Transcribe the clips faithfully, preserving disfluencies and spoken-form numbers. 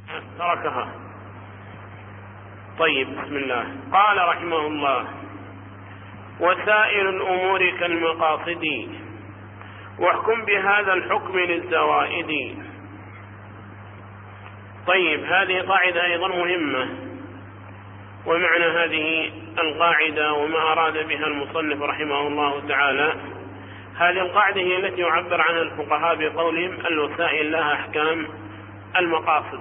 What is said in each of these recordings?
تركها. طيب، بسم الله. قال رحمه الله: وسائر الأمور كالمقاصد، واحكم بهذا الحكم للزوائد. طيب، هذه قاعدة أيضا مهمة، ومعنى هذه القاعدة وما أراد بها المصنف رحمه الله تعالى، هذه القاعدة هي التي يعبر عنها الفقهاء بقولهم الوسائل لها أحكام المقاصد.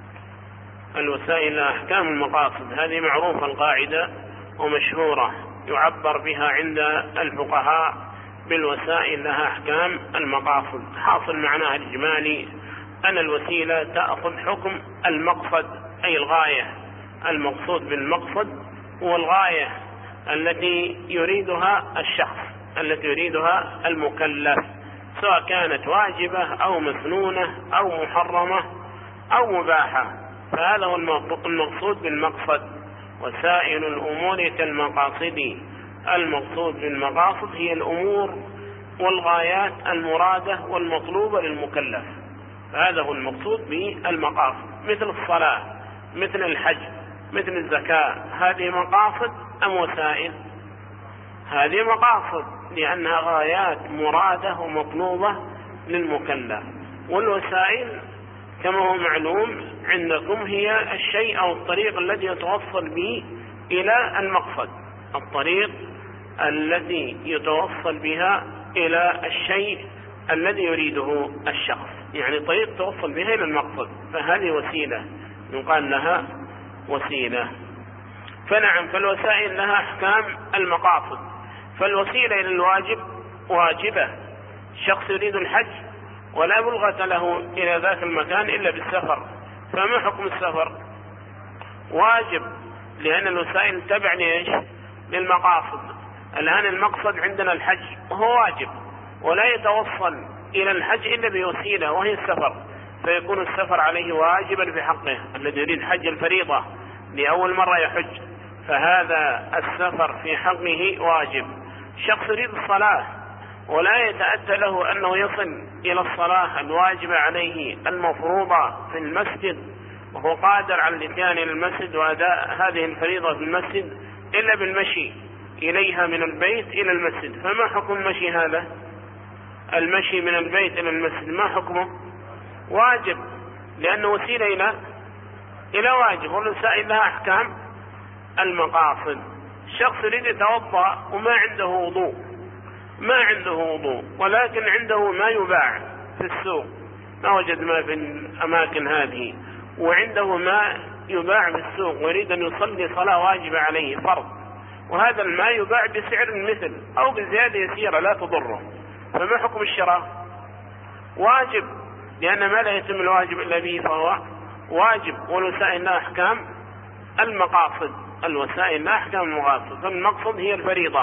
الوسائل لها أحكام المقاصد، هذه معروفة القاعدة ومشهورة، يعبر بها عند الفقهاء بالوسائل لها أحكام المقاصد. حاصل معناها الإجمالي أن الوسيلة تأخذ حكم المقصد، أي الغاية. المقصود بالمقصد هو الغاية التي يريدها الشخص، التي يريدها المكلف، سواء كانت واجبة أو مسنونة أو محرمة أو مباحة، فهذا هو المقصود بالمقصد. وسائر الأمور كالمقاصد، المقصود بالمقاصد هي الأمور والغايات المرادة والمطلوبة للمكلف، فهذا هو المقصود بالمقاصد. مثل الصلاة، مثل الحج، مثل الزكاة، هذه مقاصد أم وسائل؟ هذه مقاصد، لأنها غايات مرادة ومطلوبة للمكلف. والوسائل كما هو معلوم عندكم هي الشيء أو الطريق الذي يتوصل به إلى المقصد، الطريق التي يتوصل بها إلى الشيء الذي يريده الشخص، يعني طريق توصل بها إلى المقصد، فهذه وسيلة يقال لها وسيلة. فنعم، فالوسائل لها أحكام المقاصد. فالوسيلة إلى الواجب واجبة، الشخص يريد الحج ولا بلغة له إلى ذاك المكان إلا بالسفر، فما حكم السفر؟ واجب، لأن الوسائل تبع ليش؟ للمقاصد. الآن المقصد عندنا الحج وهو واجب، ولا يتوصل إلى الحج إلا بوسيلة وهي السفر، فيكون السفر عليه واجبا في حقه. الذي يريد حج الفريضة لأول مرة يحج، فهذا السفر في حقه واجب. شخص يريد الصلاة ولا يتأتى له أنه يصل إلى الصلاة الواجبة عليه المفروضة في المسجد، وهو قادر على الاتيان إلى المسجد وأداء هذه الفريضة في المسجد إلا بالمشي إليها من البيت إلى المسجد، فما حكم المشي هذا؟ المشي من البيت إلى المسجد ما حكمه؟ واجب، لأنه وسيلة إلى إلى واجب. والوسائل لها أحكام المقاصد. الشخص يريد يتوضأ وما عنده وضوء، ما عنده وضوء ولكن عنده ما يباع في السوق، ما وجد ما في الأماكن هذه، وعنده ما يباع في السوق ويريد أن يصلي صلاة واجبة عليه فرض، وهذا الماء يباع بسعر المثل أو بزيادة يسيرة لا تضره، فما حكم الشراء؟ واجب، لأن ما لا يتم الواجب إلا به فهو واجب. والوسائل لها أحكام المقاصد. الوسائل لها أحكام المقاصد، فالمقصد هي الفريضة،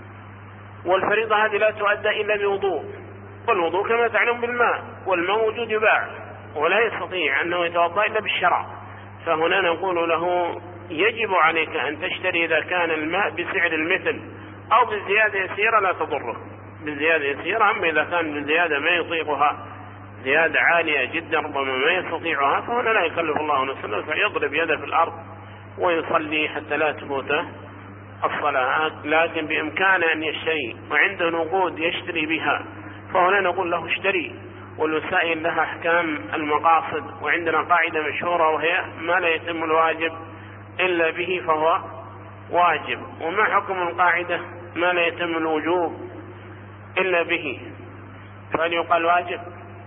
والفريضة هذه لا تؤدى إلا بوضوء، والوضوء كما تعلم بالماء، والماء موجود يباع، ولا يستطيع أنه يتوضأ إلا بالشراء، فهنا نقول له يجب عليك أن تشتري إذا كان الماء بسعر المثل أو بزيادة يسيرة لا تضره، بزيادة يسيرة. أما إذا كان بزيادة ما يطيقها، زيادة عالية جدا ربما ما يستطيعها، فهنا لا يكلف الله نفسا فيضرب يده في الأرض ويصلي حتى لا تفوت الصلاة. لكن بإمكانه أن يشتري وعنده نقود يشتري بها، فهنا نقول له اشتري. والوسائل لها أحكام المقاصد. وعندنا قاعدة مشهورة وهي ما لا يتم الواجب إلا به فهو واجب. وما حكم القاعدة ما لا يتم الوجوب إلا به؟ فهل يقال واجب؟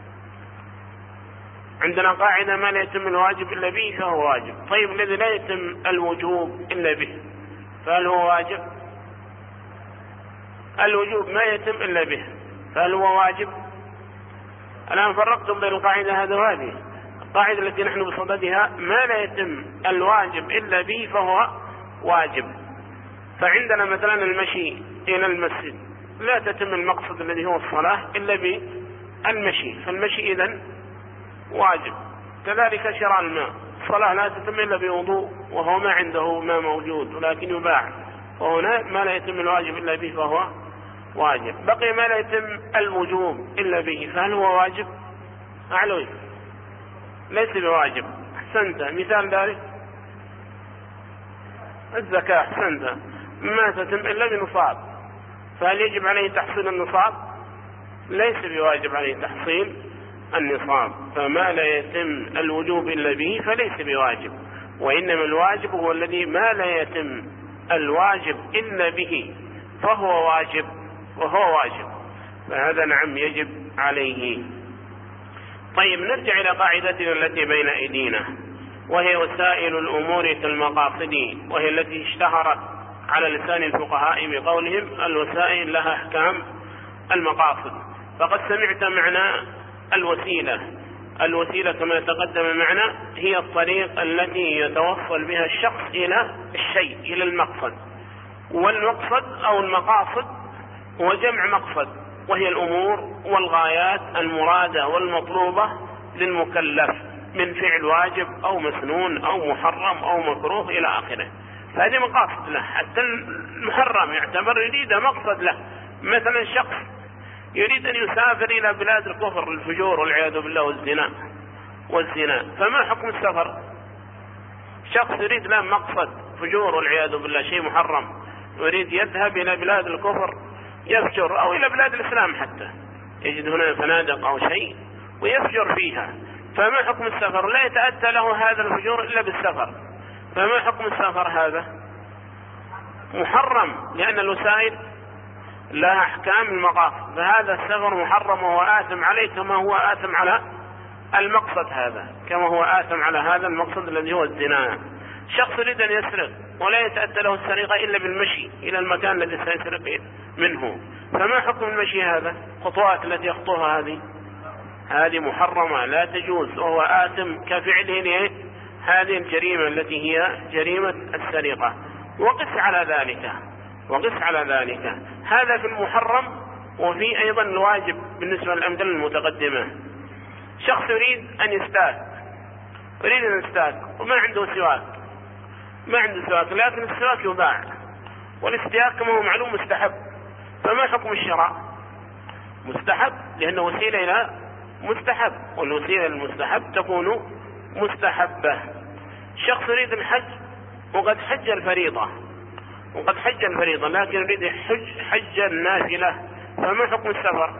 عندنا قاعدة ما لا يتم الواجب إلا به فهو واجب. طيب، الذي لا يتم الوجوب إلا به فهل هو واجب؟ الوجوب ما يتم إلا به، فهل هو واجب؟ الآن فرقتم بين القاعدة هذه وهذه. القاعدة التي نحن بصددها ما لا يتم الواجب إلا به فهو واجب. فعندنا مثلا المشي إلى المسجد لا تتم المقصد الذي هو الصلاة إلا بالمشي، فالمشي إذن واجب. كذلك شراء الماء، الصلاة لا تتم إلا بوضوء وهو ما عنده ما موجود ولكن يباع، وهنا ما لا يتم الواجب إلا به فهو واجب. بقي ما لا يتم الوجوب إلا به، فهل هو واجب؟ أعلوي ليس بواجب. أحسنت. مثال ذلك الزكاة، أحسنت، ما تتم إلا بنصاب، فهل يجب عليه تحصيل النصاب؟ ليس بواجب عليه تحصيل النصاب، فما لا يتم الوجوب إلا به فليس بواجب، وإنما الواجب هو الذي ما لا يتم الواجب إلا به فهو واجب، وهو واجب، فهذا نعم يجب عليه. طيب نرجع إلى قاعدتنا التي بين أيدينا، وهي وسائل الأمور كالمقاصد، وهي التي اشتهرت على لسان الفقهاء بقولهم الوسائل لها أحكام المقاصد. فقد سمعت معنى الوسيلة. الوسيلة كما تقدم معنا هي الطريق التي يتوصل بها الشخص إلى الشيء، إلى المقصد، والمقصد أو المقاصد هو جمع مقصد، وهي الأمور والغايات المرادة والمطلوبة للمكلف من فعل واجب أو مسنون أو محرم أو مكروه إلى آخره، فهذه مقاصد له. حتى المحرم يعتبر يريد مقصد له. مثلا شخص يريد أن يسافر إلى بلاد الكفر الفجور والعياذ بالله والزنا والزنا فما حكم السفر؟ شخص يريد له مقصد فجور والعياذ بالله، شيء محرم، يريد يذهب إلى بلاد الكفر يفجر، أو إلى بلاد الإسلام حتى يجد هنا فنادق أو شيء ويفجر فيها، فما حكم السفر؟ لا يتأتى له هذا الفجور إلا بالسفر، فما حكم السفر؟ هذا محرم، لأن الوسائل لها أحكام المقاصد، فهذا السفر محرم وهو آثم عليه كما هو آثم على المقصد هذا، كما هو آثم على هذا المقصد الذي هو الزنا. شخص يريد أن يسرق ولا يتأتى له السرقة إلا بالمشي إلى المكان الذي سيسرق منه، فما حكم المشي؟ هذا خطوات التي يخطوها هذه هذه محرمة لا تجوز، وهو آثم كفعله هذه الجريمة التي هي جريمة السرقة. وقس على ذلك وقس على ذلك هذا في المحرم. وفي أيضا الواجب بالنسبة للأمثلة المتقدمة، شخص يريد أن يستاك يريد أن يستاك وما عنده سواك ما عنده سواك لكن السواك يباع، والاستياك كما هو معلوم مستحب، فما حكم الشراء؟ مستحب، لأنه وسيلة إلى مستحب، والوسيلة المستحب تكون مستحبة. شخص يريد الحج وقد حج الفريضة وقد حج الفريضة لكن يريد حج حج النافلة، فما حكم السفر؟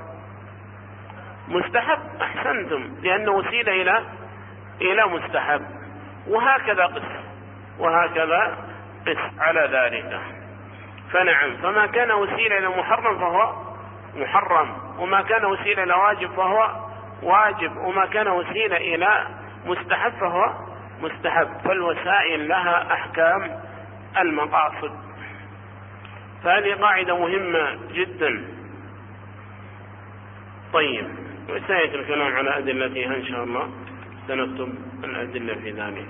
مستحب، أحسنتم، لأنه وسيلة إلى إلى مستحب. وهكذا قس وهكذا قس على ذلك. فنعم، فما كان وسيلة إلى محرم فهو محرم، وما كان وسيلة إلى واجب فهو واجب، وما كان وسيلة إلى مستحب فهو مستحب. فالوسائل لها أحكام المقاصد، فهذه قاعدة مهمة جدا. طيب، وسيأتي الكلام على أدلتها إن شاء الله، سنكتب الأدلة في ذلك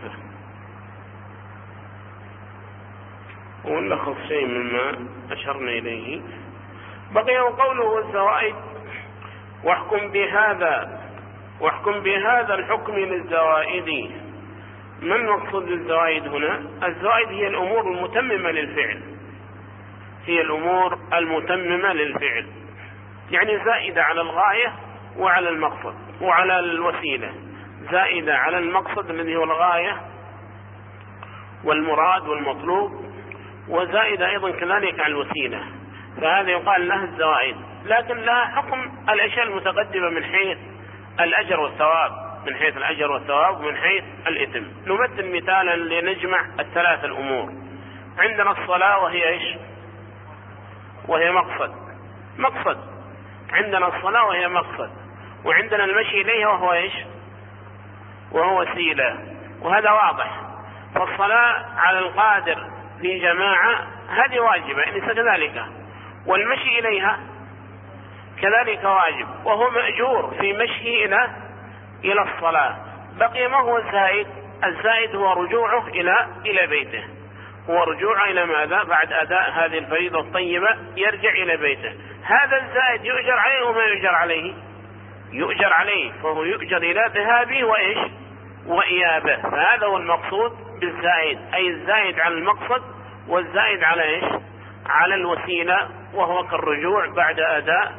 ونلخص شيء مما أشرنا إليه. بقي قوله والزوائد واحكم بهذا واحكم بهذا الحكم للزوائد. ما المقصود للزوائد هنا؟ الزوائد هي الأمور المتممة للفعل هي الأمور المتممة للفعل يعني زائدة على الغاية وعلى المقصد وعلى الوسيلة، زائدة على المقصد الذي هو الغاية والمراد والمطلوب، وزائدة أيضا كذلك على الوسيلة، فهذا يقال لها الزوائد. لكن لها حكم الأشياء المتقدمة من حيث الأجر والثواب من حيث الأجر والثواب ومن حيث الإثم. نمثل مثالا لنجمع الثلاث الأمور. عندنا الصلاة وهي إيش؟ وهي مقصد مقصد عندنا الصلاة وهي مقصد، وعندنا المشي إليها وهو إيش؟ وهو وسيلة، وهذا واضح. فالصلاة على القادر في جماعة هذه واجبة إن كذلك، والمشي إليها كذلك واجب، وهو مأجور في مشيه إلى إلى الصلاة. بقي ما هو الزائد؟ الزائد هو رجوعه إلى إلى بيته هو رجوعه إلى ماذا؟ بعد أداء هذه الفريضة الطيبة يرجع إلى بيته. هذا الزائد يؤجر عليه وما يؤجر عليه؟ يؤجر عليه، فهو يؤجر إلى ذهابه وإيش؟ وإيابه. فهذا هو المقصود بالزائد، أي الزائد على المقصد والزائد على إيش؟ على الوسيلة، وهو كالرجوع بعد أداء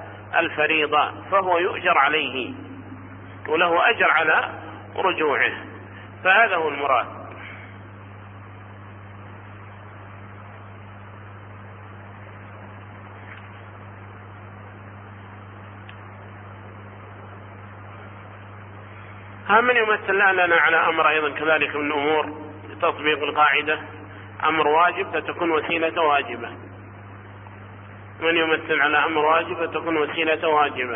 الفريضة، فهو يؤجر عليه وله أجر على رجوعه. فهذا هو المراد. ها من يمثل لنا على أمر أيضا كذلك من أمور تطبيق القاعدة، أمر واجب فتكون وسيلة واجبة. من يمثل على أمر واجب فتكون وسيلة واجبة؟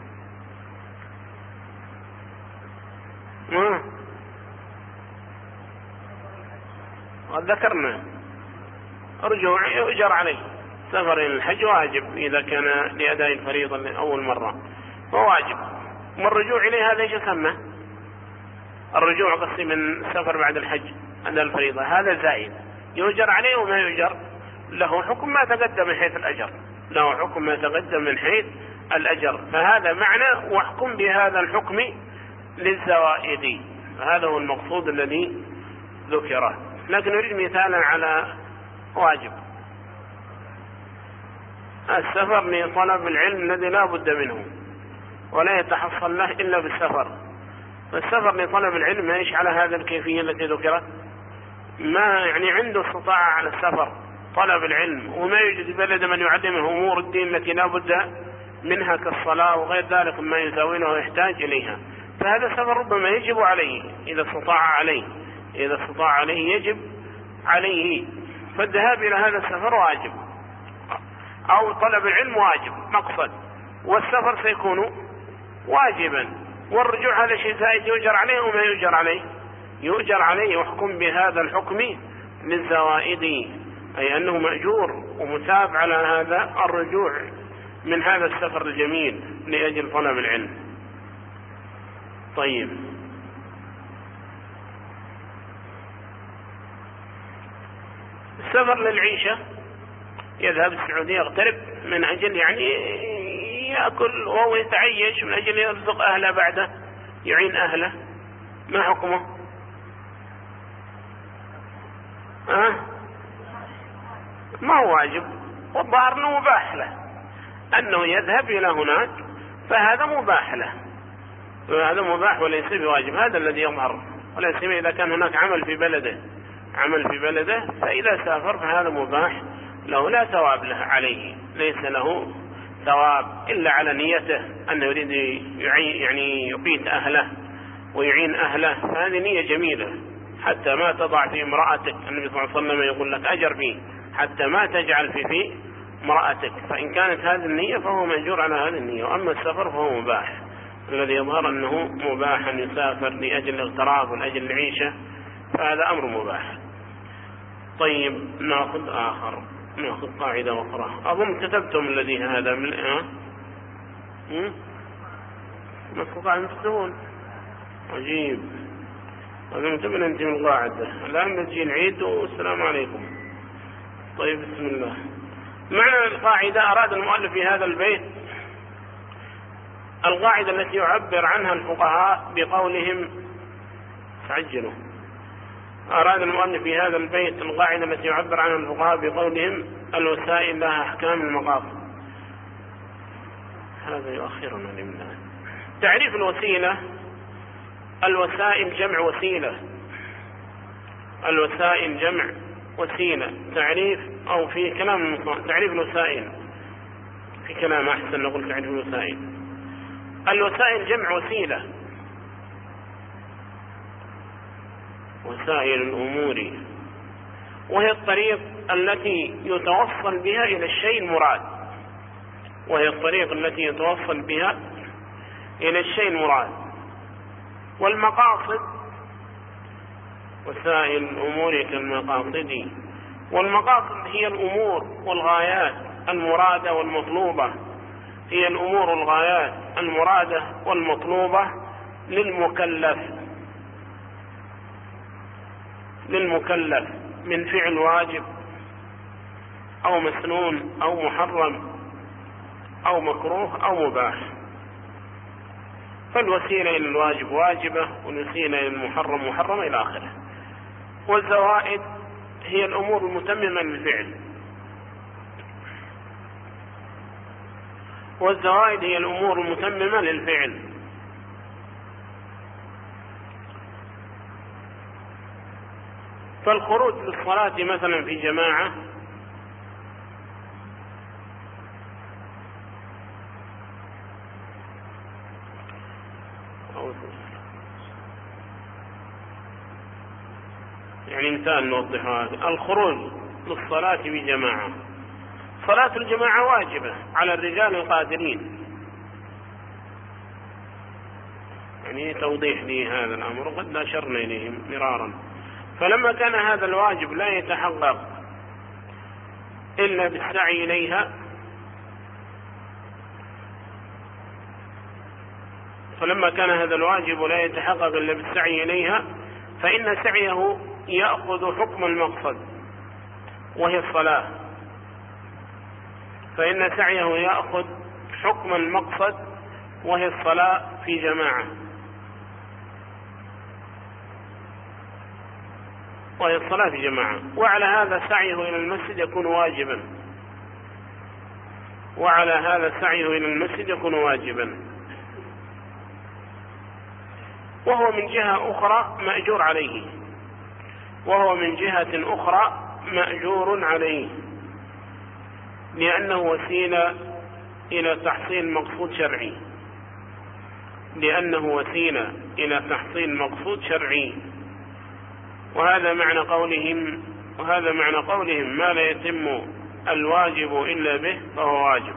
قد ذكرنا رجوع يؤجر عليه، سفر إلى الحج واجب إذا كان لأداء الفريضة لأول مرة فواجب، والرجوع إليه هذا ايش يسمى؟ الرجوع قصدي من السفر بعد الحج أداء الفريضة هذا زائد يؤجر عليه وما يؤجر له حكم ما تقدم من حيث الأجر، له حكم ما تقدم من حيث الأجر، فهذا معنى واحكم بهذا الحكم للزوائد، هذا هو المقصود الذي ذكره. لكن نريد مثالا على واجب، السفر لطلب العلم الذي لا بد منه ولا يتحصل له إلا بالسفر، فالسفر لطلب العلم ايش على هذا الكيفية التي ذكرت؟ ما يعني عنده استطاعة على السفر طلب العلم وما يوجد بلد من يعلمه أمور الدين التي لا بد منها كالصلاة وغير ذلك ما يزاوله ويحتاج إليها، فهذا السفر ربما يجب عليه إذا استطاع عليه إذا استطاع عليه يجب عليه، فالذهاب إلى هذا السفر واجب، أو طلب العلم واجب مقصد، والسفر سيكون واجبا، والرجوع هذا شيء زائد يؤجر عليه وما يؤجر عليه يؤجر عليه، يحكم بهذا الحكم للزوائد، أي أنه مأجور ومثاب على هذا الرجوع من هذا السفر الجميل لأجل طلب العلم. طيب، السفر للعيشة يذهب السعودية يغترب من أجل يعني يأكل وهو يتعيش من أجل يرزق أهله بعده يعين أهله، ما حكمه؟ أه؟ ما هو واجب، والظاهر أنه مباح له أنه يذهب إلى هناك، فهذا مباح له، هذا مباح وليس بواجب، هذا الذي يظهر، ولا سيما إذا كان هناك عمل في بلده عمل في بلده فإذا سافر فهذا مباح له لا ثواب له عليه، ليس له ثواب إلا على نيته أنه يريد يعني يقيت أهله ويعين أهله، فهذه نية جميلة، حتى ما تضع في امرأتك، النبي صلى الله عليه وسلم يقول لك أجر فيه حتى ما تجعل في في امرأتك، فإن كانت هذه النية فهو مأجور على هذه النية، وأما السفر فهو مباح، الذي يظهر أنه مباح أن يسافر لأجل الاغتراب ولأجل العيشة، فهذا أمر مباح. طيب، نأخذ آخر نأخذ قاعدة أخرى، أظن كتبتم الذي هذا من أه؟ نأخذ قاعدة تكتبون عجيب، أظن تبن أنت من القاعدة الآن نجي العيد والسلام عليكم. طيب، بسم الله. معنى القاعدة أراد المؤلف في هذا البيت القاعدة التي يعبر عنها الفقهاء بقولهم تعجلوا أراد المؤلف في هذا البيت القاعدة التي يعبر عنها الفقهاء بقولهم الوسائل لها أحكام المقاصد. هذا يؤخرنا لمن تعريف الوسيلة. الوسائل جمع وسيلة، الوسائل جمع وسيلة. تعريف أو في كلام تعريف الوسائل، في كلام أحسن نقول تعريف الوسائل. الوسائل جمع وسيلة، وسائل الأمور، وهي الطريق التي يتوصل بها إلى الشيء المراد، وهي الطريق التي يتوصل بها إلى الشيء المراد. والمقاصد وسائل الأمور كالمقاصد، والمقاصد هي الأمور والغايات المرادة والمطلوبة، هي الأمور والغايات المرادة والمطلوبة للمكلف للمكلف من فعل واجب أو مسنون أو محرم أو مكروه أو مباح. فالوسيلة إلى الواجب واجبة، والوسيلة إلى المحرم محرمة إلى آخره. والزوائد هي الأمور المتممة للفعل، والزوائد هي الأمور المتممة للفعل. فالخروج للصلاة مثلا في جماعة يعني مثال نوضحها، الخروج للصلاة بجماعة، صلاة الجماعة واجبة على الرجال القادرين، يعني توضيح لهذا الأمر وقد أشرنا إليه مرارا. فلما كان هذا الواجب لا يتحقق إلا بالسعي إليها، فلما كان هذا الواجب لا يتحقق إلا بالسعي إليها فإن سعيه يأخذ حكم المقصد وهي الصلاة، فإن سعيه يأخذ حكم المقصد وهي الصلاة في جماعة، وهي الصلاة في جماعة. وعلى هذا سعيه إلى المسجد يكون واجبا، وعلى هذا سعيه إلى المسجد يكون واجبا، وهو من جهة أخرى مأجور عليه، وهو من جهة أخرى مأجور عليه، لأنه وسيلة إلى تحصيل مقصود شرعي، لأنه وسيلة إلى تحصيل مقصود شرعي. وهذا معنى قولهم وهذا معنى قولهم ما لا يتم الواجب إلا به فهو واجب.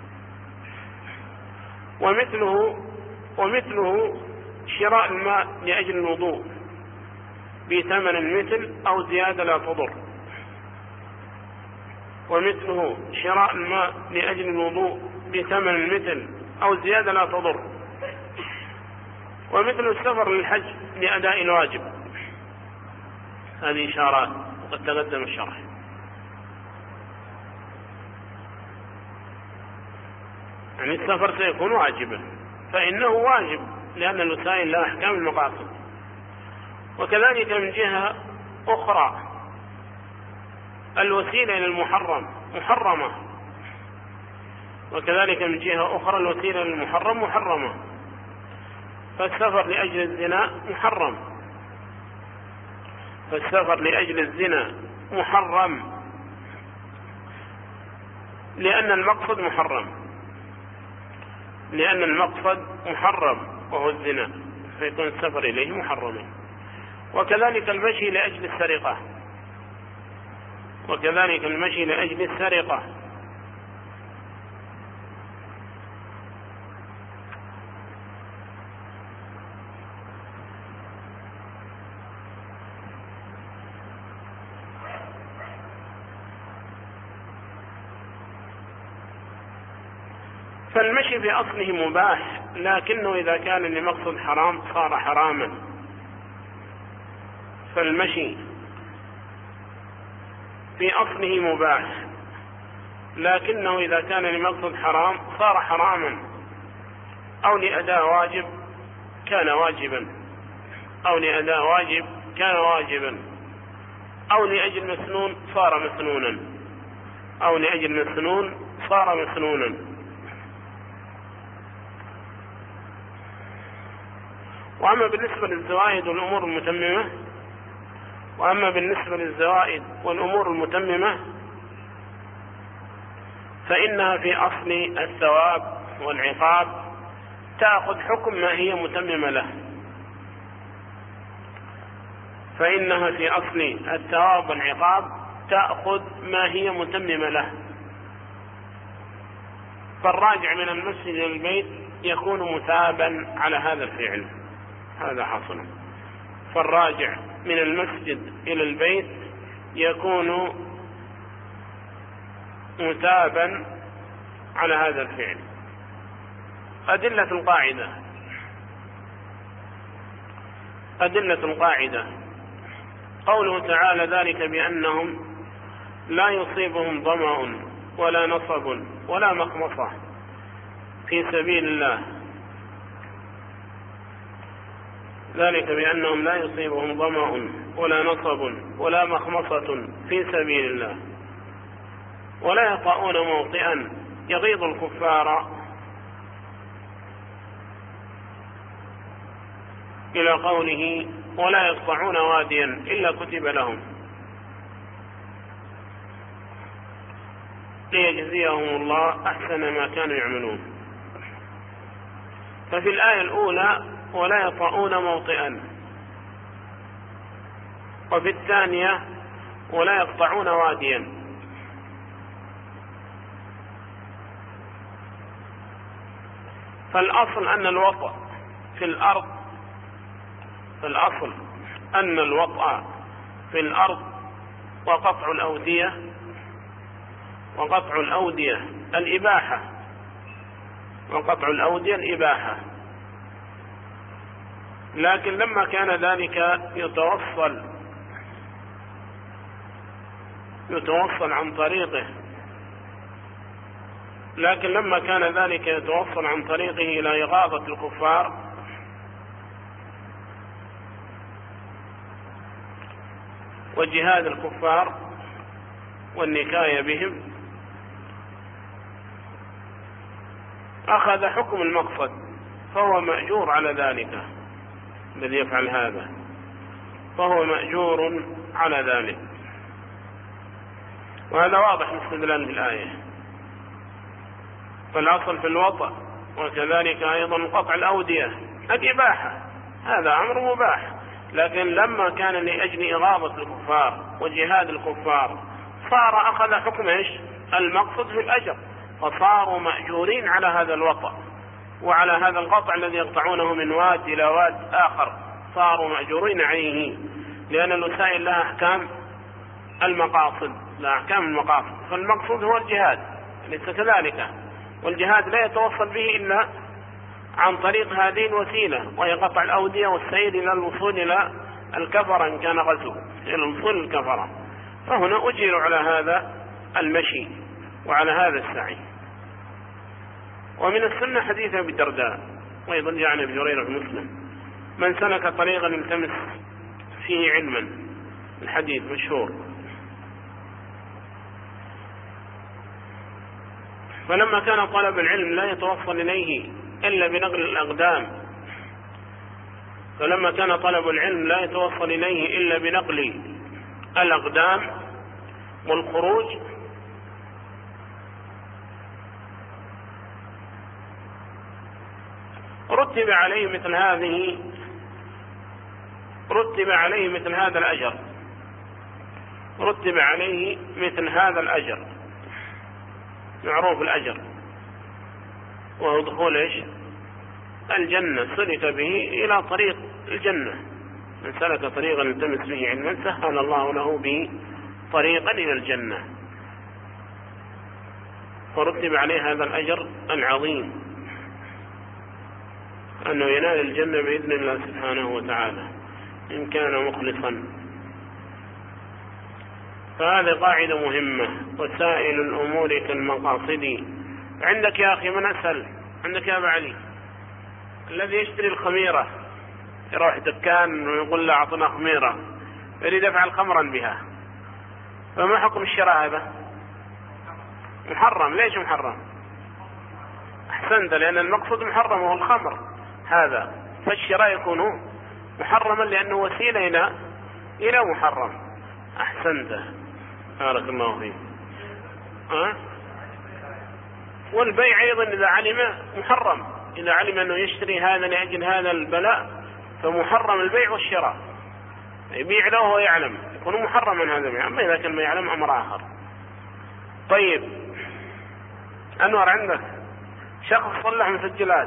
ومثله ومثله شراء الماء لأجل الوضوء بثمن المثل أو زيادة لا تضر، ومثله شراء الماء لأجل الوضوء بثمن المثل أو زيادة لا تضر، ومثل السفر للحج لأداء الواجب. هذه إشارات وقد تقدم الشرح. يعني السفر سيكون واجبا، فإنه واجب لأن الوسائل لها أحكام المقاصد. وكذلك من جهة أخرى الوسيلة إلى المحرم محرمة، وكذلك من جهة أخرى الوسيلة إلى المحرم محرمة، فالسفر لأجل الزنا محرم، فالسفر لأجل الزنا محرم لأن المقصد محرم، لأن المقصد محرم وهو الزنا، فيكون السفر إليه محرما. وكذلك المشي لأجل السرقة، وكذلك المشي لأجل السرقة، فالمشي في أصله مباح، لكنه إذا كان لمقصد حرام صار حراما. فالمشي في أصله مباح، لكنه إذا كان لمقصد حرام صار حراما، أو لأداء واجب كان واجبا، أو لأداء واجب كان واجبا، أو لأجل مسنون صار مسنونا، أو لأجل مسنون صار مسنونا. وأما بالنسبة للزوائد والأمور المتممة وأما بالنسبة للزوائد والأمور المتممة فإنها في أصل الثواب والعقاب تأخذ حكم ما هي متممة له، فإنها في أصل الثواب والعقاب تأخذ ما هي متممة له. فالراجع من المسجد إلى البيت يكون مثابا على هذا الفعل، هذا حصل. فالراجع من المسجد إلى البيت يكون مثابا على هذا الفعل. أدلة القاعدة أدلة القاعدة قوله تعالى: ذلك بأنهم لا يصيبهم ظمأ ولا نصب ولا مخمصة في سبيل الله ذلك بأنهم لا يصيبهم ظمأ ولا نصب ولا مخمصة في سبيل الله ولا يطؤون موطئا يغيظ الكفار إلى قوله ولا يقطعون واديا إلا كتب لهم ليجزيهم الله أحسن ما كانوا يعملون. ففي الآية الأولى ولا يطؤون موطئا، وفي الثانية ولا يقطعون واديا. فالأصل أن الوطأ في الأرض فالأصل أن الوطأ في الأرض وقطع الأودية وقطع الأودية الإباحة وقطع الأودية الإباحة. لكن لما كان ذلك يتوصل يتوصل عن طريقه لكن لما كان ذلك يتوصل عن طريقه إلى إغاظة الكفار وجهاد الكفار والنكاية بهم، أخذ حكم المقصد، فهو مأجور على ذلك. الذي يفعل هذا فهو مأجور على ذلك، وهذا واضح من استدلال الآية. فالأصل في الوطأ وكذلك أيضا قطع الأودية الإباحة، هذا أمر مباح، لكن لما كان لأجل إغاظة الكفار وجهاد الكفار صار أخذ حكم إيش؟ المقصد في الأجر، فصاروا مأجورين على هذا الوطأ وعلى هذا القطع الذي يقطعونه من واد إلى واد آخر، صاروا مأجورين عليه، لأن الوسائل لها أحكام المقاصد لها أحكام المقاصد فالمقصود هو الجهاد، ليس كذلك، والجهاد لا يتوصل به إلا عن طريق هذه الوسيلة، وهي قطع الأودية والسير إلى الوصول إلى الكفرة إن كان غزو إلى الوصول الكفرة. فهنا أجيروا على هذا المشي وعلى هذا السعي. ومن السنة حديث أبي الدرداء وأيضا جاء عن أبي هريرة في مسلم: من سلك طريقا يلتمس فيه علما، الحديث مشهور. فلما كان طلب العلم لا يتوصل إليه إلا بنقل الأقدام فلما كان طلب العلم لا يتوصل إليه إلا بنقل الأقدام والخروج، رتب عليه مثل هذه رتب عليه مثل هذا الأجر رتب عليه مثل هذا الأجر معروف الأجر، وهو دخول إيش؟ الجنة، سلك به إلى طريق الجنة. من سلك طريقا يلتمس به علما سهل الله له به طريقا إلى الجنة، فرتب عليه هذا الأجر العظيم أنه ينال الجنة بإذن الله سبحانه وتعالى إن كان مخلصا. فهذه قاعدة مهمة: وسائل الأمور كالمقاصد. عندك يا أخي من أسهل؟ عندك يا أبا علي الذي يشتري الخميرة، يروح دكان ويقول له أعطنا خميرة، يريد يفعل خمرا بها، فما حكم الشراء هذا؟ محرم. ليش محرم؟ أحسنت، لأن المقصود محرم وهو الخمر هذا، فالشراء يكون محرما لأنه وسيلة إلى إلى محرم. أحسنت، بارك الله فيك. أه؟ والبيع أيضا إذا علم محرم، إذا علم أنه يشتري هذا لأجل هذا البلاء فمحرم البيع والشراء، يبيع له وهو يعلم يكون محرما هذا البيع. أما إذا كان ما يعلم أمر آخر. طيب أنور، عندك شخص صلح مسجلات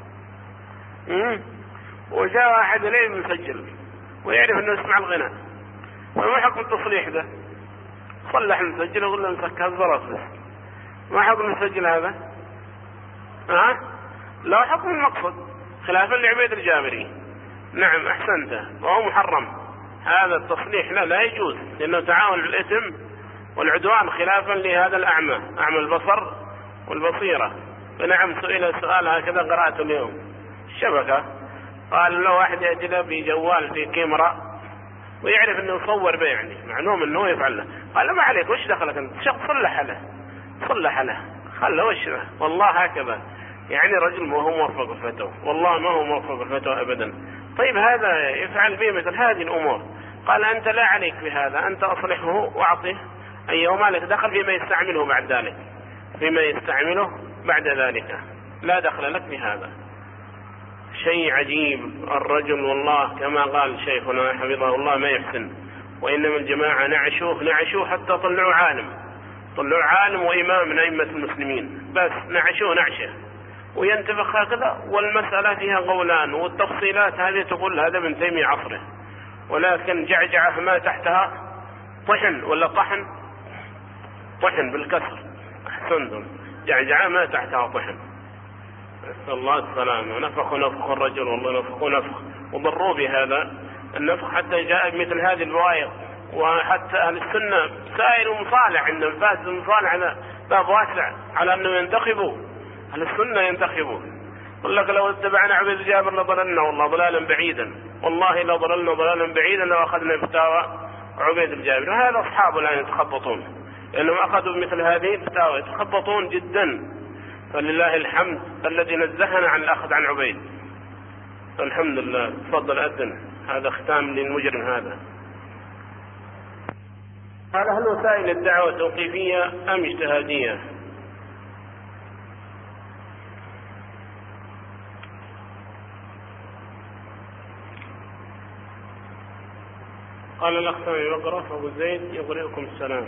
وجاء واحد إليه مسجل ويعرف أنه يسمع الغناء، فما حكم التصليح ده؟ صلح المسجل وقل له مسك هالزرط، ما حكم المسجل هذا؟ ها؟ لا حكم المقصد، خلافا لعبيد الجابري. نعم أحسنت، وهو محرم هذا التصليح، لا لا يجوز، لأنه تعاون الإثم والعدوان خلافا لهذا الأعمى، أعمى البصر والبصيرة. فنعم سئل سؤال هكذا قرأته اليوم الشبكة، قال له واحد يأتي له بجوال في كاميرا ويعرف أنه يصور به، يعني معلوم أنه يفعل له، قال ما عليك وش دخلك أنت؟ شخص صلح له صلح له خله وش، والله هكذا يعني رجل ما هو موفق الفتوى، والله ما هو موفق الفتوى أبدا. طيب هذا يفعل به مثل هذه الأمور، قال أنت لا عليك بهذا، أنت أصلحه وأعطه أي وما لك دخل فيما يستعمله بعد ذلك، فيما يستعمله بعد ذلك لا دخل لك بهذا. شيء عجيب الرجل، والله كما قال شيخنا حفظه الله ما يحسن، وإنما الجماعة نعشوه نعشوه حتى طلعوا عالم، طلعوا عالم وإمام من أئمة المسلمين، بس نعشوه نعشه وينتفخ هكذا. والمسألة فيها قولان، والتفصيلات هذه تقول هذا من تيمية عصره، ولكن جعجعة ما تحتها طحن ولا طحن طحن بالكسر، أحسنتم، جعجعة ما تحتها طحن، نسأل الله السلامة. ونفخ نفخ الرجل، والله نفخ نفخ، وضروا بهذا النفخ حتى جاء مثل هذه البوائق. وحتى أهل السنة سائل ومصالح عندهم، فاز المصالح على باب واسع على أنه ينتخبوا، أهل السنة ينتخبوا. يقول لك لو اتبعنا عبيد الجابر لضللنا والله ضلالا بعيدا، والله لو ضللنا ضلالا بعيدا لو أخذنا فتاوى عبيد الجابر. وهذا أصحابه الآن يتخبطون، لأنهم أخذوا مثل هذه الفتاوى يتخبطون جدا. فلله الحمد الذي نزهنا عن الأخذ عن عبيد، الحمد لله. تفضل أذن، هذا ختام للمجرم هذا. قال هل وسائل الدعوة توقيفية أم اجتهادية؟ قال الأخ سامي بقرة أبو زيد يقرئكم السلام.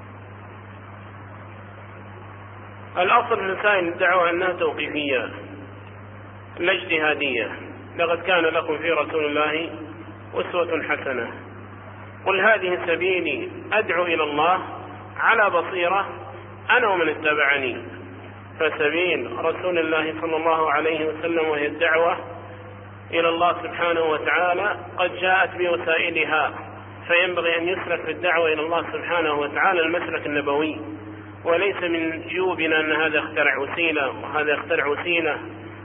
الأصل في وسائل الدعوة أنها توقيفية لا اجتهادية. لقد كان لكم في رسول الله أسوة حسنة، قل هذه سبيلي أدعو إلى الله على بصيرة أنا ومن اتبعني. فسبيل رسول الله صلى الله عليه وسلم وهي الدعوة إلى الله سبحانه وتعالى قد جاءت بوسائلها، فينبغي أن يسلك في الدعوة إلى الله سبحانه وتعالى المسلك النبوي، وليس من جيوبنا أن هذا اخترع وسيلة وهذا اخترع وسيلة،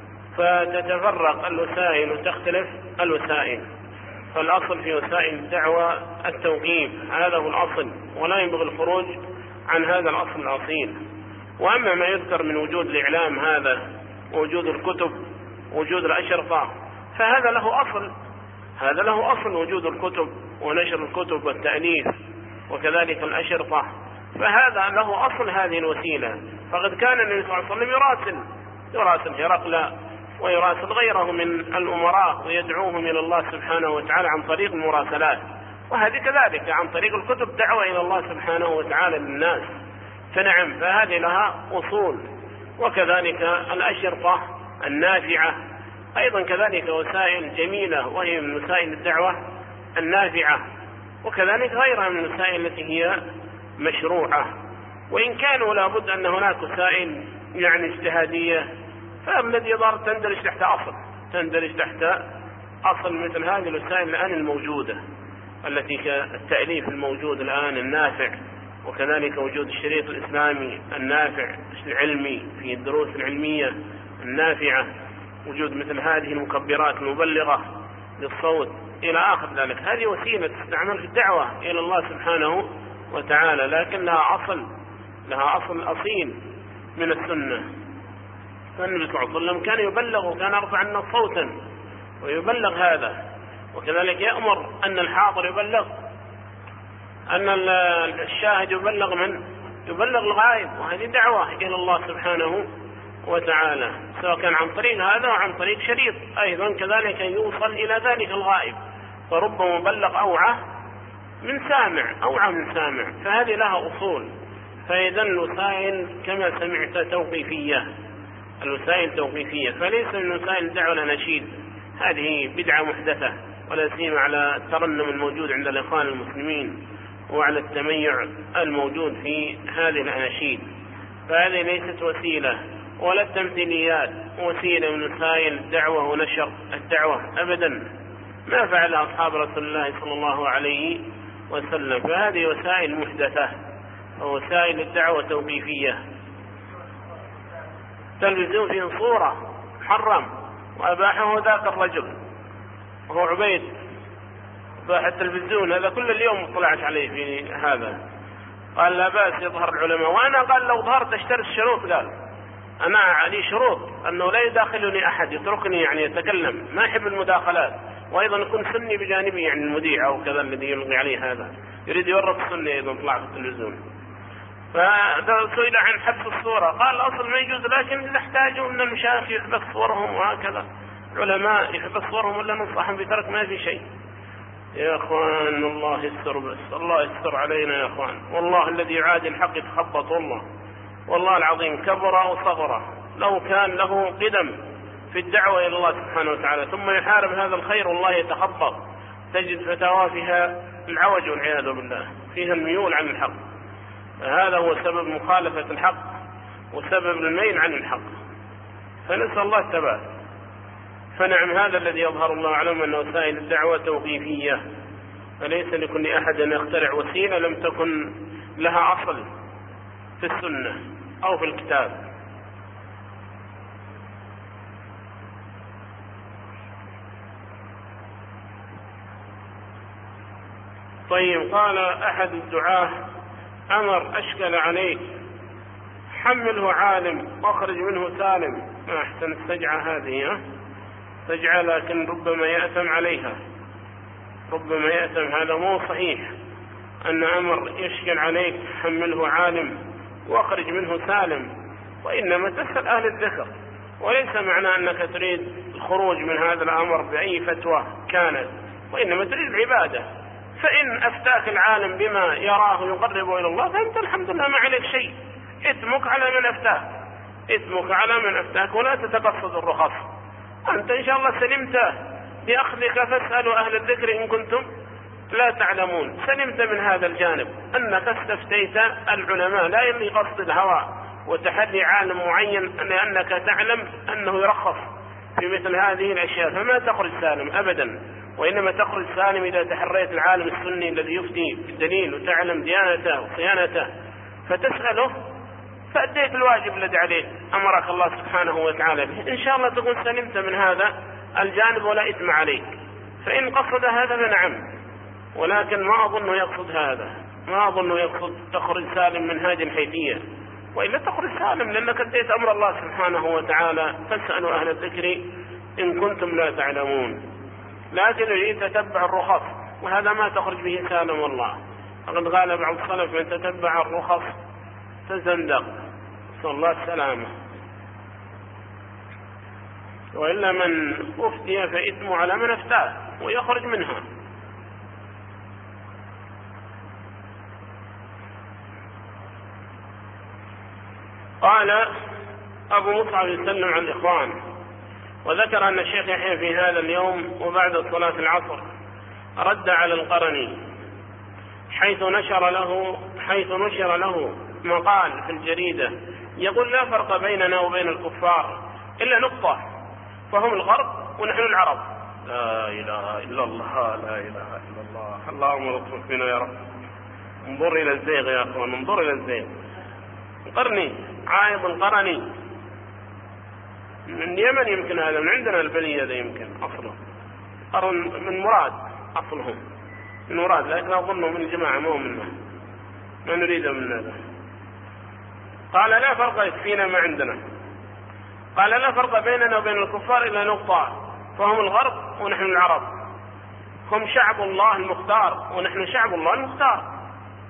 فتتفرق الوسائل وتختلف الوسائل. فالأصل في وسائل الدعوة التوقيف، هذا هو الأصل، ولا ينبغي الخروج عن هذا الأصل الأصيل. وأما ما يذكر من وجود الإعلام هذا ووجود الكتب ووجود الأشرطة فهذا له أصل، هذا له أصل وجود الكتب ونشر الكتب والتأليف وكذلك الأشرطة، فهذا له أصل هذه الوسيلة. فقد كان النبي صلى الله عليه وسلم يراسل يراسل هرقل ويراسل غيره من الأمراء ويدعوهم إلى الله سبحانه وتعالى عن طريق المراسلات، وهذه كذلك عن طريق الكتب دعوة إلى الله سبحانه وتعالى للناس. فنعم، فهذه لها أصول. وكذلك الأشرطة النافعة أيضا كذلك وسائل جميلة، وهي من وسائل الدعوة النافعة، وكذلك غيرها من الوسائل التي هي مشروعة. وإن كانوا لابد أن هناك وسائل يعني اجتهادية، فالذي يظهر تندرج تحت أصل تندرج تحت أصل مثل هذه الوسائل الآن الموجودة، التي كالتأليف الموجود الآن النافع، وكذلك وجود الشريط الإسلامي النافع العلمي في الدروس العلمية النافعة، وجود مثل هذه المكبرات المبلغة للصوت إلى آخر ذلك. هذه وسيلة تستعمل في الدعوة إلى الله سبحانه وتعالى، لكن لها أصل لها أصل أصيل من السنة. فالنبي صلى الله عليه وسلم كان يبلغ وكان يرفع عنا صوتا ويبلغ هذا، وكذلك يأمر أن الحاضر يبلغ، أن الشاهد يبلغ من يبلغ الغائب، وهذه دعوة إلى الله سبحانه وتعالى، سواء كان عن طريق هذا وعن طريق شريط أيضا كذلك يوصل إلى ذلك الغائب. فربما مبلغ أوعى من سامع أوعى من سامع، فهذه لها أصول. فإذا الوسائل كما سمعت توقيفية، الوسائل توقيفية، فليس من وسائل الدعوة الأناشيد، هذه بدعة محدثة، ولا سيما على الترنم الموجود عند الإخوان المسلمين وعلى التميع الموجود في هذه الأناشيد. فهذه ليست وسيلة، ولا التمثيليات وسيلة من وسائل الدعوة ونشر الدعوة أبدا، ما فعل أصحاب رسول الله صلى الله عليه وسلم. فهذه وسائل محدثة ووسائل الدعوة توقيفية. تلفزيون فيه صورة محرم وأباحه ذاك الرجل وهو عبيد، أباح التلفزيون هذا كل اليوم طلعت عليه في هذا. قال لا بأس يظهر العلماء، وأنا قال لو ظهرت اشتري الشروط، قال أنا علي شروط أنه لا يداخلني أحد، يتركني يعني يتكلم، ما يحب المداخلات، وأيضا يكون سني بجانبي يعني المذيع أو كذا الذي يلغي عليه هذا يريد يورط السنة أيضا طلع في التلفزيون. فسئل عن حبس الصورة قال الأصل ما يجوز، لكن إذا احتاجوا من المشايخ يحبس صورهم وهكذا علماء يحبس صورهم ولا ننصحهم بترك ما في شيء. يا أخوان الله يستر، بس الله يستر علينا يا أخوان، والله الذي يعادي الحق يتخبط، والله والله العظيم كبر أو صغر لو كان له قدم في الدعوة إلى الله سبحانه وتعالى ثم يحارب هذا الخير والله يتخبط، تجد فتاوى فيها العوج والعياذ بالله، فيها الميول عن الحق. هذا هو سبب مخالفة الحق وسبب الميل عن الحق، فنسأل الله الثبات. فنعم هذا الذي يظهر الله أعلم أن وسائل الدعوة توقيفية، فليس لكل أحد أن يخترع وسيلة لم تكن لها أصل في السنة أو في الكتاب. طيب، قال أحد الدعاة أمر أشكل عليك حمله عالم واخرج منه سالم. ما أحسن السجعة هذه، سجعة لكن ربما يأثم عليها، ربما يأثم. هذا مو صحيح أن أمر يشكل عليك حمله عالم واخرج منه سالم، وإنما تسأل أهل الذكر، وليس معنى أنك تريد الخروج من هذا الأمر بأي فتوى كانت، وإنما تريد العبادة. فإن أفتاك العالم بما يراه يقرب إلى الله فأنت الحمد لله ما عليك شيء، إثمك على من أفتاك، إثمك على من أفتاك، ولا تتقصد الرخص. أنت إن شاء الله سلمت بأخذك فاسألوا أهل الذكر إن كنتم لا تعلمون، سلمت من هذا الجانب أنك استفتيت العلماء، لا يلي قصد الهوى وتحري عالم معين لأنك تعلم أنه يرخص في مثل هذه الأشياء، فما تخرج سالم أبدا، وإنما تخرج سالم إذا تحريت العالم السني الذي يفتي بالدليل وتعلم ديانته وصيانته فتسأله، فأديت الواجب الذي عليك أمرك الله سبحانه وتعالى به، إن شاء الله تكون سلمت من هذا الجانب ولا إثم عليك. فإن قصد هذا فنعم، ولكن ما أظنه يقصد هذا، ما أظنه يقصد تخرج سالم من هذه الحيثية، وإلا تخرج سالم لأنك أديت أمر الله سبحانه وتعالى فاسألوا أهل الذكر إن كنتم لا تعلمون. لكن يريد تتبع الرخص، وهذا ما تخرج به سالم والله. فقد قال بعض السلف من تتبع الرخص تزندق، صلى الله السلامة. وإلا من أفتي فإثم على من أفتاه ويخرج منها. قال أبو مصعب يسلم عن الإخوان، وذكر أن الشيخ يحيى في هذا اليوم وبعد صلاة العصر رد على القرني حيث نشر له حيث نشر له مقال في الجريدة يقول لا فرق بيننا وبين الكفار إلا نقطة، فهم الغرب ونحن العرب. لا إله إلا الله، لا إله إلا الله. اللهم اغفر بنا يا رب. انظر إلى الزيغ يا أخوان، انظر إلى الزيغ. القرني عايض القرني من اليمن، يمكن هذا من عندنا البلية، هذا يمكن أصله قرن من مراد، أصلهم من مراد، لكن أظنه من الجماعة مو منه، ما نريده من هذا. قال لا فرق يكفينا ما عندنا، قال لا فرق بيننا وبين الكفار إلا نقطة، فهم الغرب ونحن العرب، هم شعب الله المختار ونحن شعب الله المختار.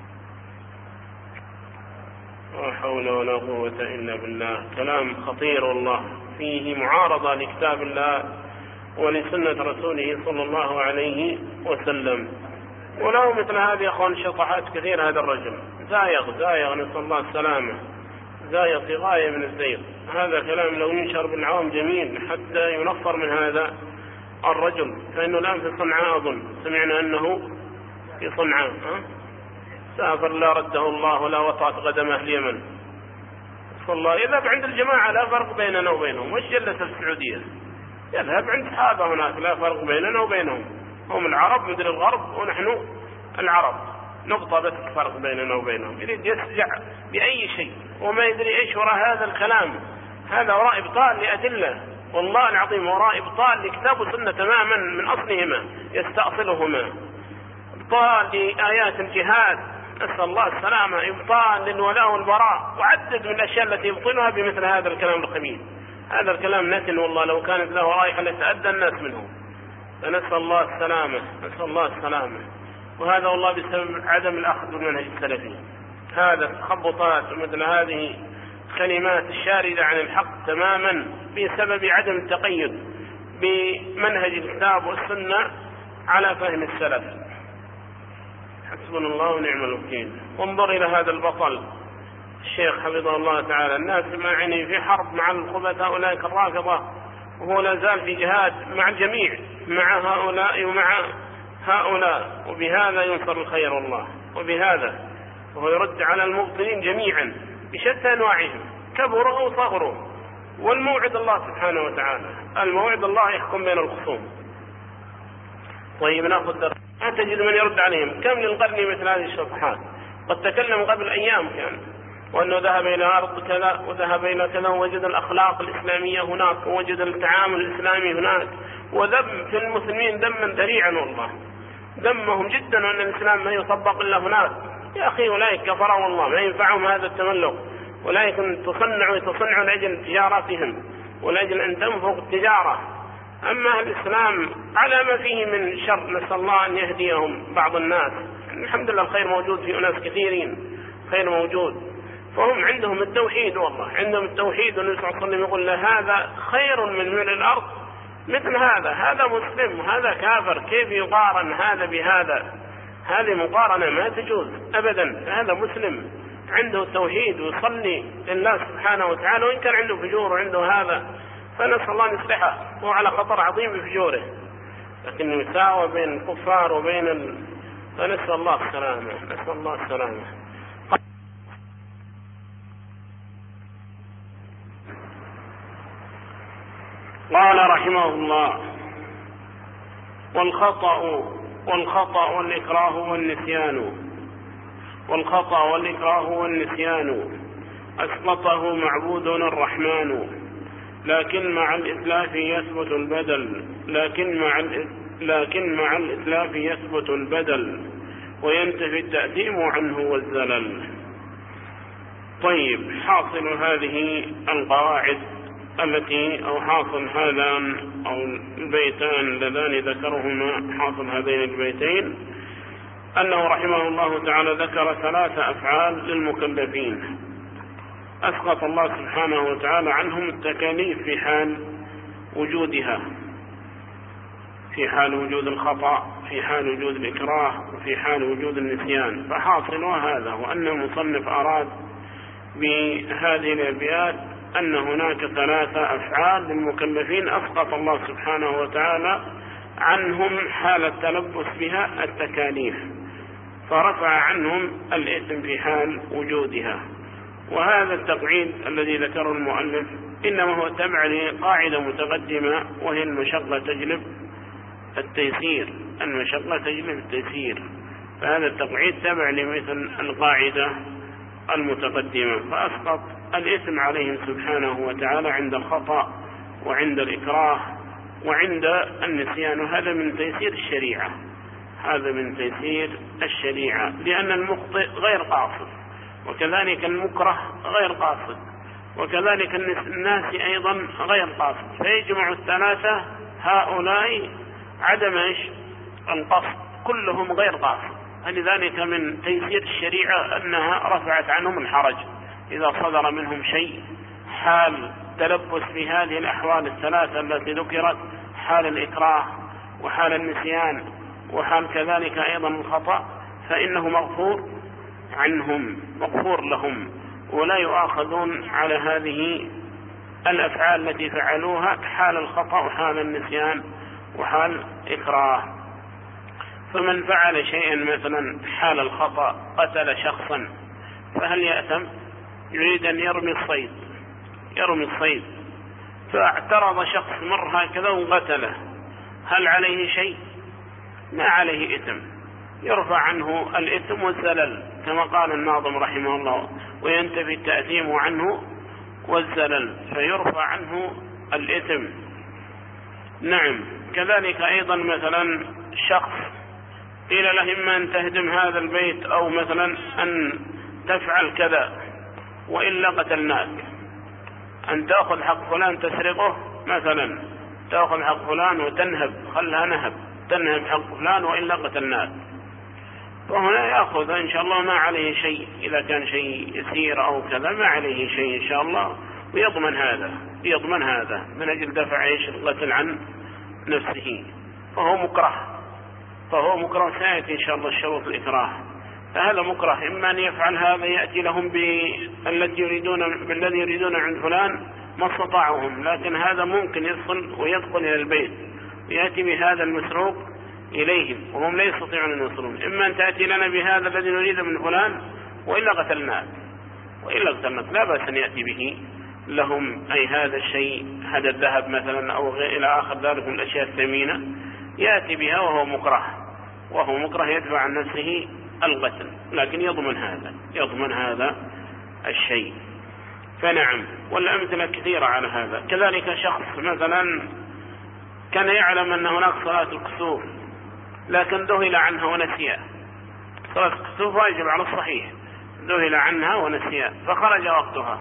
لا حول ولا قوة إلا بالله. كلام خطير والله، فيه معارضة لكتاب الله ولسنة رسوله صلى الله عليه وسلم. ولو مثل هذه يا أخوان شطحات كثير، هذا الرجل زايغ زايغ نسأل الله السلامة، زايغ في غاية من الزيغ. هذا كلام لو ينشر بالعوام جميل حتى ينفر من هذا الرجل، فإنه الآن في صنعاء، أظن سمعنا أنه في صنعاء سافر لا رده الله ولا وطأت قدمه اليمن. والله يذهب عند الجماعة لا فرق بيننا وبينهم، وش جلس في السعودية؟ يذهب عند أصحابه هناك لا فرق بيننا وبينهم، هم العرب مثل الغرب ونحن العرب، نقطة بس الفرق بيننا وبينهم. يريد يسجع بأي شيء وما يدري إيش وراء هذا الكلام، هذا وراء إبطال لأدلة، والله العظيم وراء إبطال لكتاب وسنة تماما من أصلهما يستأصلهما، إبطال لآيات الجهاد نسأل الله السلامة، إبطال للولاء والبراء، وعدد من الأشياء التي يبطلها بمثل هذا الكلام الخبيث. هذا الكلام نتن والله، لو كانت له رائحة لتأدى الناس منه، فنسأل الله السلامة، نسأل الله السلامة. وهذا والله بسبب عدم الأخذ بالمنهج السلفي. هذا تخبطات ومثل هذه كلمات الشاردة عن الحق تماما بسبب عدم التقيد بمنهج الكتاب والسنة على فهم السلف. حسبنا الله ونعم الوكيل. وانظر إلى هذا البطل الشيخ حفظه الله تعالى، الناس ما يعني في حرب مع الخبثاء أولئك الرافضة، وهو لا زال في جهاد مع الجميع، مع هؤلاء ومع هؤلاء، وبهذا ينصر الخير والله، وبهذا وهو يرد على المبطلين جميعا بشتى أنواعهم كبروا أو صغروا. والموعد الله سبحانه وتعالى، الموعد الله يحكم بين الخصوم. طيب نأخذ درس. ما تجد من يرد عليهم. كم للقرن مثل هذه الشطحات؟ قد تكلم قبل أيام كان وأنه ذهب إلى أرض كذا وذهب إلى كذا، ووجد الأخلاق الإسلامية هناك، ووجد التعامل الإسلامي هناك، وذم في المسلمين دما ذريعا والله، ذمهم جدا، وأن الإسلام ما يطبق إلا هناك. يا أخي أولئك كفروا والله، ما ينفعهم هذا التملق، ولكن تصنعوا يتصنعوا لأجل تجارتهم ولأجل أن تنفق التجارة. أما الإسلام على ما فيه من شر، نسأل الله أن يهديهم بعض الناس. الحمد لله الخير موجود في أناس كثيرين، خير موجود، فهم عندهم التوحيد والله، عندهم التوحيد. والنبي صلى الله عليه وسلم يقول له هذا خير من ملء الأرض مثل هذا، هذا مسلم وهذا كافر، كيف يقارن هذا بهذا؟ هذه مقارنة ما تجوز أبدا. هذا مسلم عنده التوحيد ويصلي لله سبحانه وتعالى، وإن كان عنده فجور وعنده هذا، فنسأل الله أن يصلحه، هو على خطر عظيم بفجوره، لكن يساوى بين الكفار وبين ال... فنسأل الله السلامة، نسأل الله السلامة. قال رحمه الله: والخطأ والخطأ والإكراه والنسيان والخطأ والإكراه والنسيان أسقطه معبودنا الرحمن، لكن مع الإتلاف يثبت البدل لكن مع لكن مع الإتلاف يثبت البدل وينتفي التأثيم عنه والزلل. طيب، حاصل هذه القواعد التي أو حاصل هذان أو البيتان اللذان ذكرهما، حاصل هذين البيتين أنه رحمه الله تعالى ذكر ثلاث أفعال للمكلفين أسقط الله سبحانه وتعالى عنهم التكاليف في حال وجودها، في حال وجود الخطأ، في حال وجود الإكراه، وفي حال وجود النسيان. فحاصل هذا، وأن المصنف أراد بهذه الأبيات أن هناك ثلاثة أفعال للمكلفين أسقط الله سبحانه وتعالى عنهم حال التلبس بها التكاليف، فرفع عنهم الإثم في حال وجودها. وهذا التقعيد الذي ذكره المؤلف إنما هو تبع لقاعدة متقدمة، وهي المشقة تجلب التيسير، المشقة تجلب التيسير. فهذا التقعيد تبع لمثل القاعدة المتقدمة، فأسقط الإثم عليهم سبحانه وتعالى عند الخطأ وعند الإكراه وعند النسيان. وهذا من تيسير الشريعة، هذا من تيسير الشريعة، لأن المخطئ غير قاصد، وكذلك المكره غير قاصد، وكذلك الناس أيضا غير قاصد، فيجمع الثلاثة هؤلاء عدم إيش؟ القصد، كلهم غير قاصد. لذلك من تيسير الشريعة أنها رفعت عنهم الحرج إذا صدر منهم شيء حال تلبس بهذه الأحوال الثلاثة التي ذكرت، حال الإكراه وحال النسيان وحال كذلك أيضا الخطأ، فإنه مغفور عنهم، مغفور لهم، ولا يؤاخذون على هذه الأفعال التي فعلوها حال الخطأ وحال النسيان وحال إكراه. فمن فعل شيئا مثلا حال الخطأ، قتل شخصا، فهل يأثم؟ يريد أن يرمي الصيد يرمي الصيد فاعترض شخص مر هكذا وقتله، هل عليه شيء؟ ما عليه إثم، يرفع عنه الإثم والزلل كما قال الناظم رحمه الله، وينتفي التأثيم عنه والزلل، فيرفع عنه الإثم. نعم. كذلك أيضا مثلا شخص قيل له إما أن تهدم هذا البيت أو مثلا أن تفعل كذا وإلا قتلناك، أن تأخذ حق فلان تسرقه مثلا، تأخذ حق فلان وتنهب، خلها نهب، تنهب حق فلان وإلا قتلناك. وهنا يأخذ إن شاء الله ما عليه شيء، إذا كان شيء يسير أو كذا ما عليه شيء إن شاء الله، ويضمن هذا يضمن هذا من أجل دفع إيش القتل عن نفسه، فهو مكره فهو مكره سيأتي إن شاء الله الشروط الإكراه. فهذا مكره، إما أن يفعل هذا يأتي لهم بالذي يريدون بالذي يريدون عند فلان ما استطاعوهم، لكن هذا ممكن يصل ويدخل إلى البيت ويأتي بهذا المسروق إليهم وهم لا يستطيعون أن يوصلون. إما أن تأتي لنا بهذا الذي نريده من فلان وإلا قتلناك وإلا قتلناك، لا بأس أن يأتي به لهم، أي هذا الشيء، هذا الذهب مثلا أو إلى آخر ذلك من الأشياء الثمينة يأتي بها وهو مكره وهو مكره يدفع عن نفسه القتل، لكن يضمن هذا يضمن هذا الشيء. فنعم، والأمثلة كثيرة على هذا. كذلك شخص مثلا كان يعلم أن هناك صلاة الكسوف لكن ذهل عنها ونسيها، صلاة الكسوف واجب على الصحيح، ذهل عنها ونسيها فخرج وقتها،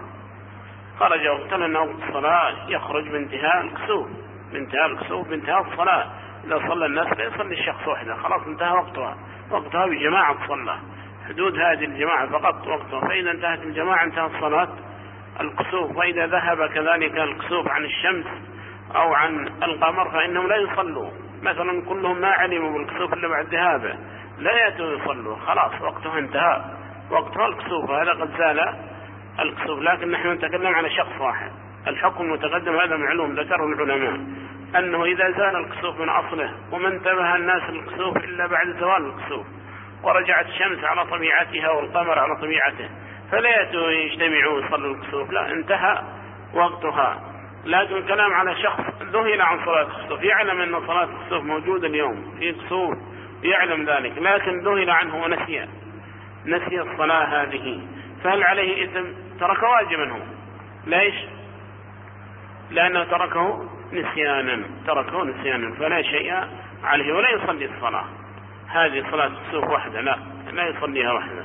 خرج وقتها لأن وقت الصلاة يخرج بانتهاء الكسوف بانتهاء الكسوف بانتهاء الصلاة. إذا صلى الناس لا يصلي الشخص وحده، خلاص انتهى وقتها، وقتها بجماعة صلى، حدود هذه الجماعة فقط وقتها، فإذا انتهت الجماعة انتهت صلاة الكسوف. وإذا ذهب كذلك الكسوف عن الشمس أو عن القمر فإنهم لا يصلوا، مثلا كلهم ما علموا بالكسوف إلا بعد ذهابه لا يأتوا يصلوا، خلاص وقتها انتهى وقتها الكسوف، هذا قد زال الكسوف. لكن نحن نتكلم على شخص واحد، الحكم المتقدم هذا معلوم ذكره العلماء أنه إذا زال الكسوف من أصله وما انتبه الناس للكسوف إلا بعد زوال الكسوف ورجعت الشمس على طبيعتها والقمر على طبيعته فلا يأتوا يجتمعوا يصلوا الكسوف، لا انتهى وقتها. لكن كلام على شخص ذهل عن صلاة الكسوف، يعلم أن صلاة الكسوف موجودة اليوم في كسوف يعلم ذلك لكن ذهل عنه ونسي نسي الصلاة هذه، فهل عليه إثم؟ ترك واجبا هو، ليش؟ لأنه تركه نسيانا تركه نسيانا فلا شيء عليه ولا يصلي الصلاة هذه صلاة الكسوف وحده، لا لا يصليها وحده.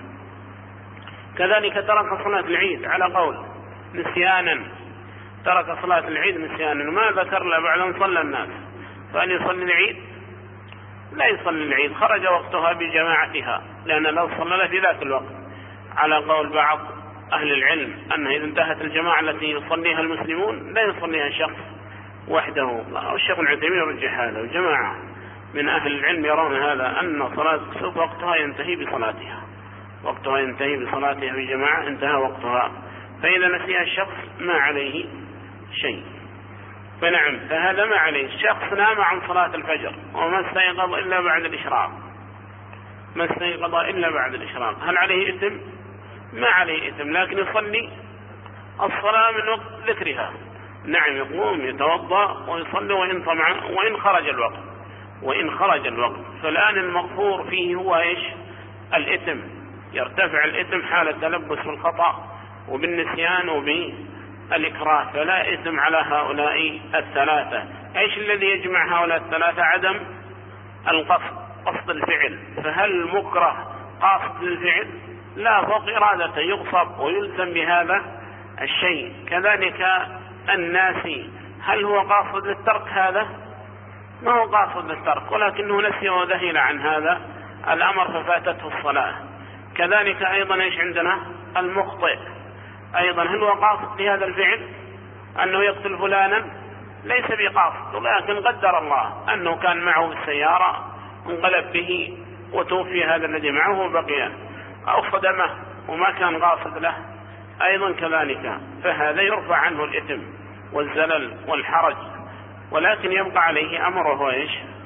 كذلك ترك صلاة العيد على قول نسيانا، ترك صلاة العيد نسيانا ما ذكر لا بعد أن صلى الناس، فأن يصلي العيد لا يصلي العيد، خرج وقتها بجماعتها، لأن لو صلى في ذاك الوقت على قول بعض أهل العلم أنه إذا انتهت الجماعة التي يصليها المسلمون لا يصليها شخص وحده. الشيخ العثيمين يرجح هذا، وجماعة من أهل العلم يرون هذا أن صلاة الكسوف وقتها ينتهي بصلاتها وقتها ينتهي بصلاتها في جماعة انتهى وقتها، فإذا نسيها الشخص ما عليه شيء. فنعم، فهذا ما عليه. الشخص نام عن صلاة الفجر وما استيقظ إلا بعد الإشراق ما استيقظ إلا بعد الإشراق، هل عليه إثم؟ ما عليه إثم، لكن يصلي الصلاة من وقت ذكرها. نعم، يقوم يتوضأ ويصلي وإن طمع وإن خرج الوقت وإن خرج الوقت فالآن المغفور فيه هو إيش؟ الإثم، يرتفع الإثم حال التلبس بالخطأ وبالنسيان وبالإكراه، فلا إثم على هؤلاء الثلاثة. إيش الذي يجمع هؤلاء الثلاثة؟ عدم القصد، قصد الفعل. فهل مكره قاصد للفعل؟ لا، فوق إرادته يغصب ويلزم بهذا الشيء. كذلك الناسي، هل هو قاصد للترك؟ هذا ما هو قاصد للترك ولكنه نسي وذهل عن هذا الأمر ففاتته الصلاة. كذلك أيضا إيش عندنا؟ المخطئ أيضا، هل هو قاصد لهذا الفعل أنه يقتل فلانا؟ ليس بقاصد، ولكن قدر الله أنه كان معه بالسيارة انقلب به وتوفي هذا الذي معه وبقي، أو صدمه وما كان قاصد له أيضا كذلك، فهذا يرفع عنه الإثم والزلل والحرج، ولكن يبقى عليه أمره إيش؟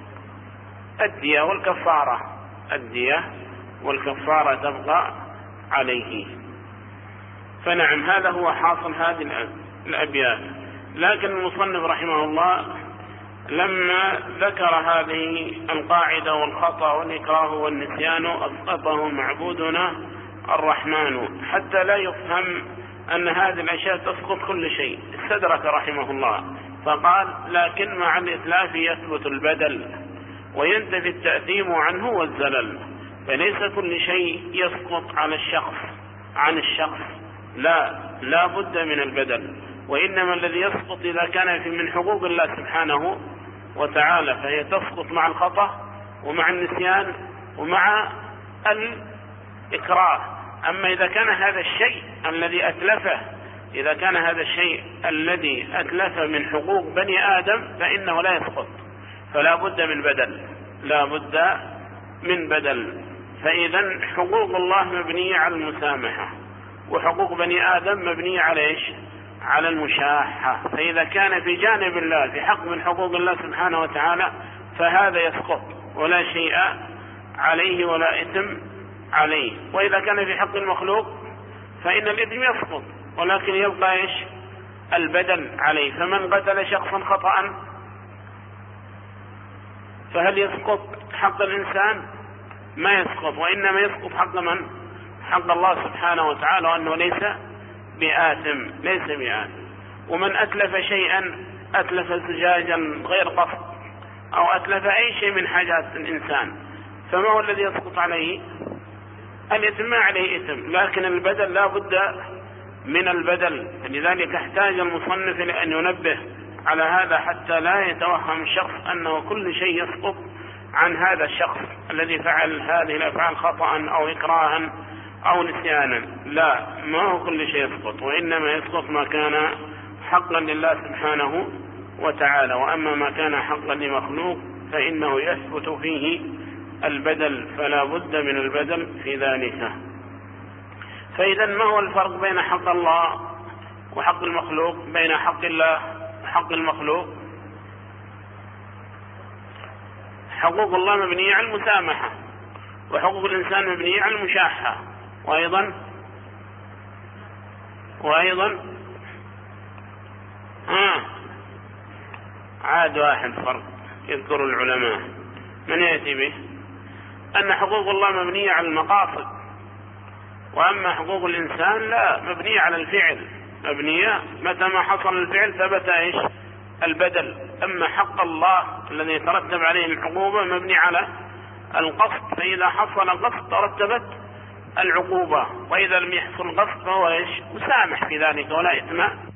الدية والكفارة الدية والكفارة تبقى عليه. فنعم، هذا هو حاصل هذه الأبيات. لكن المصنف رحمه الله لما ذكر هذه القاعدة والخطأ والإكراه والنسيان أسقطه معبودنا الرحمن حتى لا يفهم أن هذه الأشياء تسقط كل شيء. استدرك رحمه الله فقال: لكن مع الإتلاف يثبت البدل وينتفي التأثيم عنه والزلل. فليس كل شيء يسقط على الشخص عن الشخص، لا لا بد من البدل. وإنما الذي يسقط إذا كان في من حقوق الله سبحانه وتعالى فهي تسقط مع الخطأ ومع النسيان ومع الإكراه. أما إذا كان هذا الشيء الذي أتلفه إذا كان هذا الشيء الذي أتلف من حقوق بني آدم فإنه لا يسقط، فلا بد من بدل، لا بد من بدل. فإذا حقوق الله مبنية على المسامحة، وحقوق بني آدم مبنية على إيش؟ على المشاحة. فإذا كان في جانب الله في حق من حقوق الله سبحانه وتعالى فهذا يسقط ولا شيء عليه ولا إثم عليه. وإذا كان في حق المخلوق فإن الإثم يسقط ولكن يبقى إيش؟ البدل عليه. فمن قتل شخصا خطأ فهل يسقط حق الإنسان؟ ما يسقط، وإنما يسقط حق من؟ حق الله سبحانه وتعالى، وأنه ليس بآثم ليس بآثم. ومن أتلف شيئا أتلف زجاجا غير قصد أو أتلف أي شيء من حاجات الإنسان فما هو الذي يسقط عليه؟ الإثم ما عليه إثم، لكن البدل لا بد من البدل. لذلك احتاج المصنف لأن ينبه على هذا حتى لا يتوهم الشخص أنه كل شيء يسقط عن هذا الشخص الذي فعل هذه الأفعال خطأ أو إكراها أو نسيانا. لا، ما هو كل شيء يسقط، وإنما يسقط ما كان حقا لله سبحانه وتعالى. وأما ما كان حقا لمخلوق فإنه يثبت فيه البدل، فلا بد من البدل في ذلك. فإذا ما هو الفرق بين حق الله وحق المخلوق؟ بين حق الله وحق المخلوق حقوق الله مبنية على المسامحة، وحقوق الإنسان مبنية على المشاحة. وأيضا وأيضا آه عاد واحد فرق يذكر العلماء من يأتي به أن حقوق الله مبنية على المقاصد، وأما حقوق الإنسان لا، مبنية على الفعل، مبنية متى ما حصل الفعل ثبت إيش؟ البدل. أما حق الله الذي يترتب عليه العقوبة مبني على القصد، فإذا حصل القصد ترتبت العقوبة، وإذا لم يحصل القصد فهو إيش؟ مسامح في ذلك ولا إثم